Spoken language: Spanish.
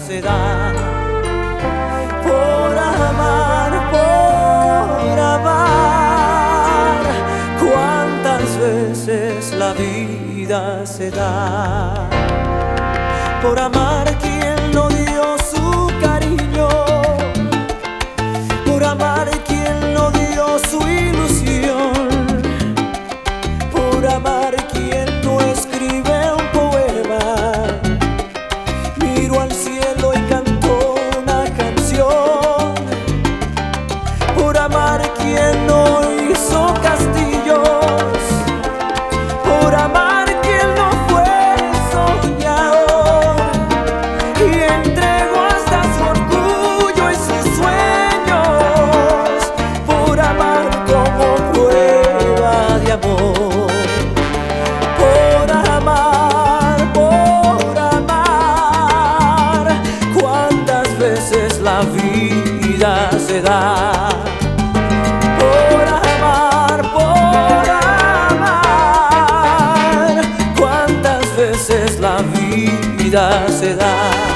se da. Por amar, cuántas veces la vida se da. Por amar quien no dio su cariño, por amar quien no dio su ilusión, por amar quien no escribe un poema, miro al cielo y canto una canción. Por amar quien no hizo castillos, por amar quien no fue soñador y entregó hasta su orgullo y sus sueños, por amar como prueba de amor. Por amar, cuántas veces la vida se da. Por amar, cuántas veces la vida se da.